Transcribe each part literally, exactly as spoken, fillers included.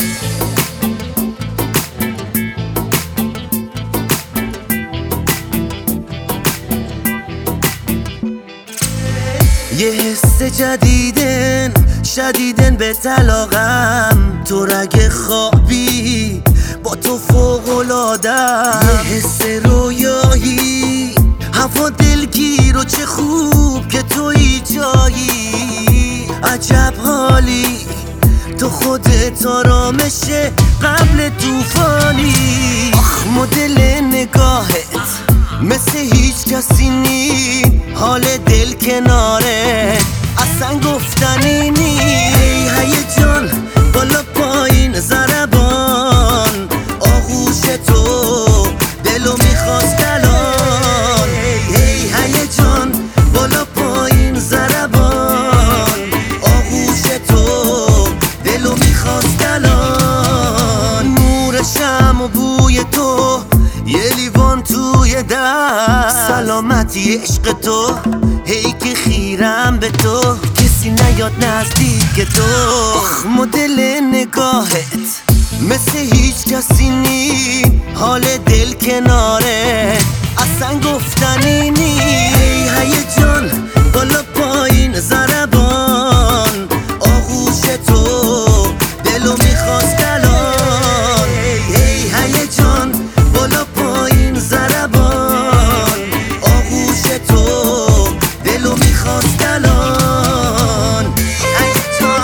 یه حس جدیدن شدیدن به طلاقم، تو رگ خوابی با تو فوق‌العاده‌ام. یه حس رویایی هوا دلگیر و چه خوب که تویی جایی. عجب حالی تو خودت آرامشه قبل توفانی. آخ مدل نگاهت مثل هیچ کسی نی، حال دل کناره اصلا گفتنی نی. هی هیجان بالا پایین ضربان، آغوش تو دلو میخواست الان. هی هیجان بالا پایین ضربان، آغوش تو دلو میخواست الان. نور شمع و بوی تو یه لیوان توی دست، سلامتی عشق تو هی که خیرم به تو، کسی نیاد نزدیک تو. آخ مدل نگاهت مثل هیچ کسی نی، حال دل کناره اصلا گفتنی نی. هی هیجان بالا پایین ضربان، آغوش تو دلو میخواست الان. هی هیجان بالا پایین ضربان، آغوش تو دلو میخواست الان. هیجان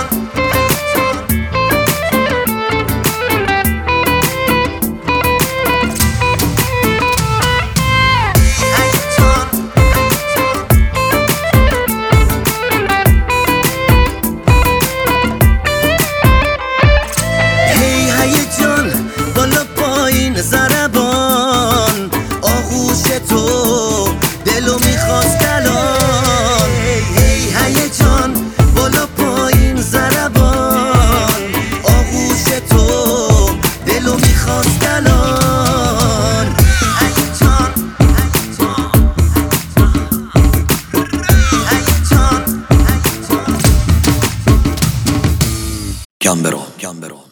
هی هیجان بالا پایین ضربان، آغوش تو دلو میخواست الان. هی هیجان بالا پایین ضربان، آغوش تو دلو میخواست الان. هیجان هیجان Gambero, Gambero.